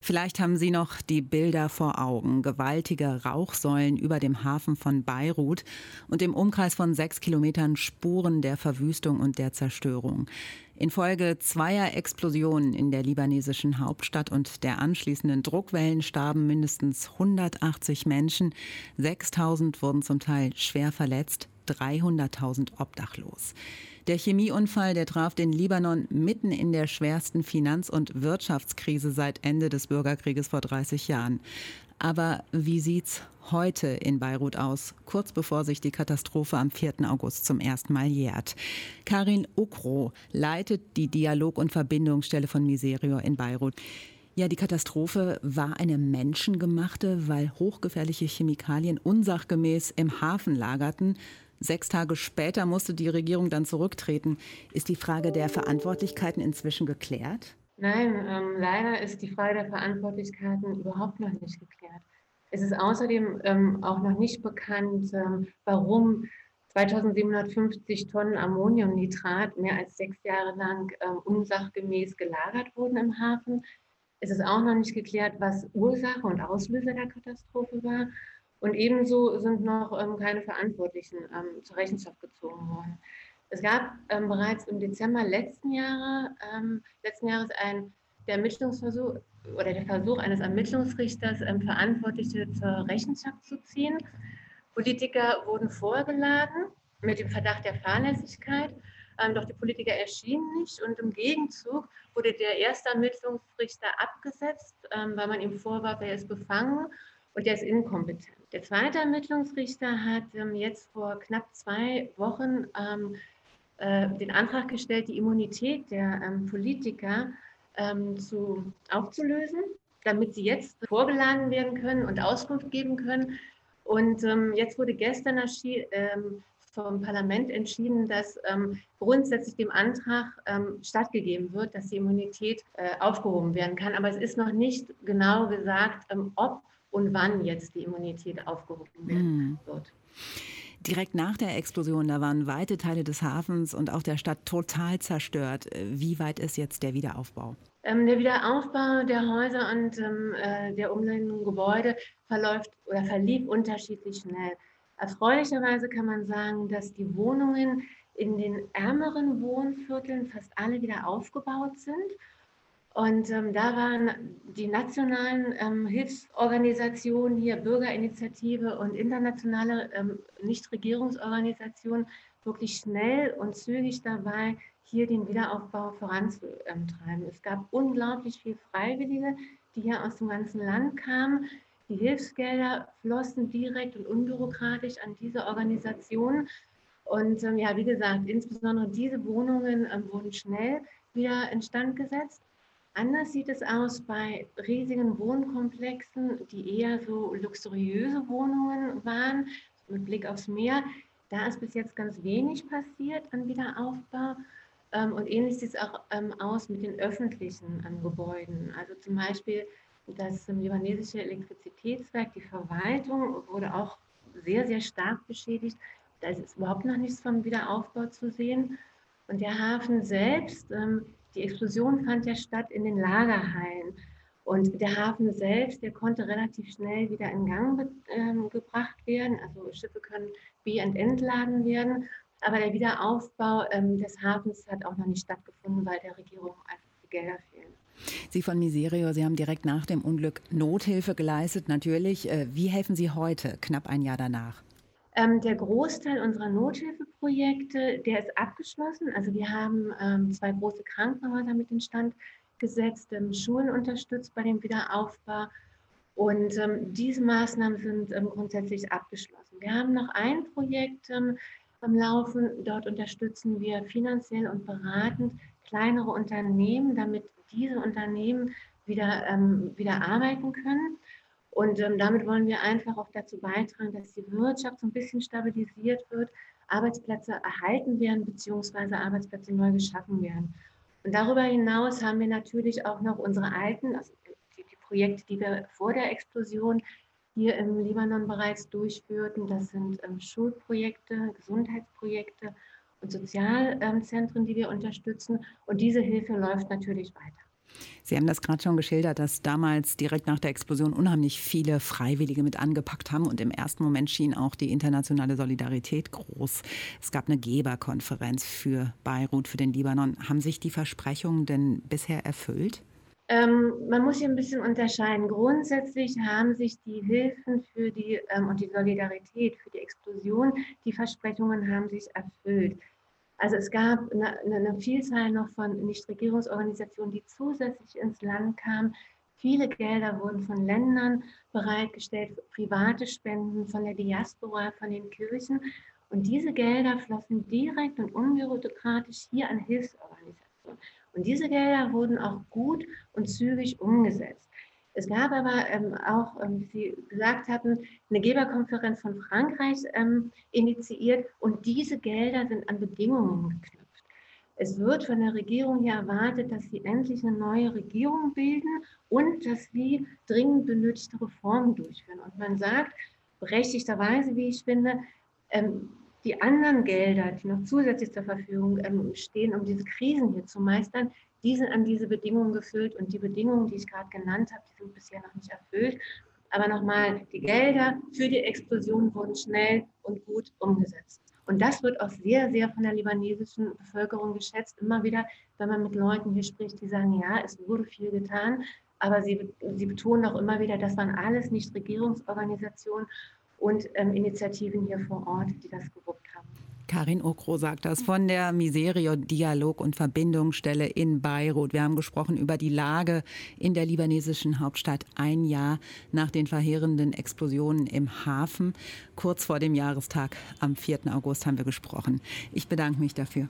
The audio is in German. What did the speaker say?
Vielleicht haben Sie noch die Bilder vor Augen. Gewaltige Rauchsäulen über dem Hafen von Beirut und im Umkreis von 6 Kilometern Spuren der Verwüstung und der Zerstörung. Infolge zweier Explosionen in der libanesischen Hauptstadt und der anschließenden Druckwellen starben mindestens 180 Menschen. 6.000 wurden zum Teil schwer verletzt. 300.000 obdachlos. Der Chemieunfall, der traf den Libanon mitten in der schwersten Finanz- und Wirtschaftskrise seit Ende des Bürgerkrieges vor 30 Jahren. Aber wie sieht's heute in Beirut aus, kurz bevor sich die Katastrophe am 4. August zum ersten Mal jährt? Karin Ukro leitet die Dialog- und Verbindungsstelle von Miserio in Beirut. Ja, die Katastrophe war eine menschengemachte, weil hochgefährliche Chemikalien unsachgemäß im Hafen lagerten. 6 Tage später musste die Regierung dann zurücktreten. Ist die Frage der Verantwortlichkeiten inzwischen geklärt? Nein, leider ist die Frage der Verantwortlichkeiten überhaupt noch nicht geklärt. Es ist außerdem auch noch nicht bekannt, warum 2750 Tonnen Ammoniumnitrat mehr als 6 Jahre lang unsachgemäß gelagert wurden im Hafen. Es ist auch noch nicht geklärt, was Ursache und Auslöser der Katastrophe war. Und ebenso sind noch keine Verantwortlichen zur Rechenschaft gezogen worden. Es gab bereits im Dezember letzten Jahres der Ermittlungsversuch oder der Versuch eines Ermittlungsrichters, Verantwortliche zur Rechenschaft zu ziehen. Politiker wurden vorgeladen mit dem Verdacht der Fahrlässigkeit, doch die Politiker erschienen nicht und im Gegenzug wurde der erste Ermittlungsrichter abgesetzt, weil man ihm vorwarf, er ist befangen und er ist inkompetent. Der zweite Ermittlungsrichter hat jetzt vor knapp 2 Wochen den Antrag gestellt, die Immunität der Politiker aufzulösen, damit sie jetzt vorgeladen werden können und Auskunft geben können. Und jetzt wurde gestern vom Parlament entschieden, dass grundsätzlich dem Antrag stattgegeben wird, dass die Immunität aufgehoben werden kann. Aber es ist noch nicht genau gesagt, ob und wann jetzt die Immunität aufgehoben werden wird. Direkt nach der Explosion, da waren weite Teile des Hafens und auch der Stadt total zerstört. Wie weit ist jetzt der Wiederaufbau? Der Wiederaufbau der Häuser und der umliegenden Gebäude verlief unterschiedlich schnell. Erfreulicherweise kann man sagen, dass die Wohnungen in den ärmeren Wohnvierteln fast alle wieder aufgebaut sind. Und da waren die nationalen Hilfsorganisationen, hier Bürgerinitiative und internationale Nichtregierungsorganisationen wirklich schnell und zügig dabei, hier den Wiederaufbau voranzutreiben. Es gab unglaublich viele Freiwillige, die hier aus dem ganzen Land kamen. Die Hilfsgelder flossen direkt und unbürokratisch an diese Organisationen. Und ja, wie gesagt, insbesondere diese Wohnungen wurden schnell wieder instand gesetzt. Anders sieht es aus bei riesigen Wohnkomplexen, die eher so luxuriöse Wohnungen waren, mit Blick aufs Meer. Da ist bis jetzt ganz wenig passiert an Wiederaufbau. Und ähnlich sieht es auch aus mit den öffentlichen Gebäuden. Also zum Beispiel das libanesische Elektrizitätswerk, die Verwaltung wurde auch sehr, sehr stark beschädigt. Da ist überhaupt noch nichts vom Wiederaufbau zu sehen. Und der Hafen selbst, die Explosion fand ja statt in den Lagerhallen. Und der Hafen selbst, der konnte relativ schnell wieder in Gang gebracht werden. Also Schiffe können be- und entladen werden. Aber der Wiederaufbau des Hafens hat auch noch nicht stattgefunden, weil der Regierung einfach die Gelder fehlen. Sie von Miserio, Sie haben direkt nach dem Unglück Nothilfe geleistet, natürlich. Wie helfen Sie heute, knapp ein Jahr danach? Der Großteil unserer Nothilfeprojekte, der ist abgeschlossen. Also wir haben 2 große Krankenhäuser mit instand gesetzt, Schulen unterstützt bei dem Wiederaufbau. Und diese Maßnahmen sind grundsätzlich abgeschlossen. Wir haben noch ein Projekt am Laufen. Dort unterstützen wir finanziell und beratend kleinere Unternehmen, damit diese Unternehmen wieder arbeiten können. Und damit wollen wir einfach auch dazu beitragen, dass die Wirtschaft so ein bisschen stabilisiert wird, Arbeitsplätze erhalten werden beziehungsweise Arbeitsplätze neu geschaffen werden. Und darüber hinaus haben wir natürlich auch noch unsere alten, also die Projekte, die wir vor der Explosion hier im Libanon bereits durchführten. Das sind Schulprojekte, Gesundheitsprojekte und Sozialzentren, die wir unterstützen. Und diese Hilfe läuft natürlich weiter. Sie haben das gerade schon geschildert, dass damals direkt nach der Explosion unheimlich viele Freiwillige mit angepackt haben. Und im ersten Moment schien auch die internationale Solidarität groß. Es gab eine Geberkonferenz für Beirut, für den Libanon. Haben sich die Versprechungen denn bisher erfüllt? Man muss hier ein bisschen unterscheiden. Grundsätzlich haben sich die Hilfen für und die Solidarität für die Explosion, die Versprechungen haben sich erfüllt. Also es gab eine Vielzahl noch von Nichtregierungsorganisationen, die zusätzlich ins Land kamen. Viele Gelder wurden von Ländern bereitgestellt, private Spenden von der Diaspora, von den Kirchen. Und diese Gelder flossen direkt und unbürokratisch hier an Hilfsorganisationen. Und diese Gelder wurden auch gut und zügig umgesetzt. Es gab aber auch, wie Sie gesagt hatten, eine Geberkonferenz von Frankreich initiiert und diese Gelder sind an Bedingungen geknüpft. Es wird von der Regierung hier erwartet, dass sie endlich eine neue Regierung bilden und dass sie dringend benötigte Reformen durchführen. Und man sagt, berechtigterweise, wie ich finde, die anderen Gelder, die noch zusätzlich zur Verfügung stehen, um diese Krisen hier zu meistern, die sind an diese Bedingungen gefüllt und die Bedingungen, die ich gerade genannt habe, die sind bisher noch nicht erfüllt. Aber nochmal, die Gelder für die Explosion wurden schnell und gut umgesetzt. Und das wird auch sehr, sehr von der libanesischen Bevölkerung geschätzt. Immer wieder, wenn man mit Leuten hier spricht, die sagen, ja, es wurde viel getan, aber sie betonen auch immer wieder, das waren alles Nichtregierungsorganisationen und Initiativen hier vor Ort, die das gewuppt haben. Karin Okro sagt das von der Miserio Dialog- und Verbindungsstelle in Beirut. Wir haben gesprochen über die Lage in der libanesischen Hauptstadt ein Jahr nach den verheerenden Explosionen im Hafen. Kurz vor dem Jahrestag am 4. August haben wir gesprochen. Ich bedanke mich dafür.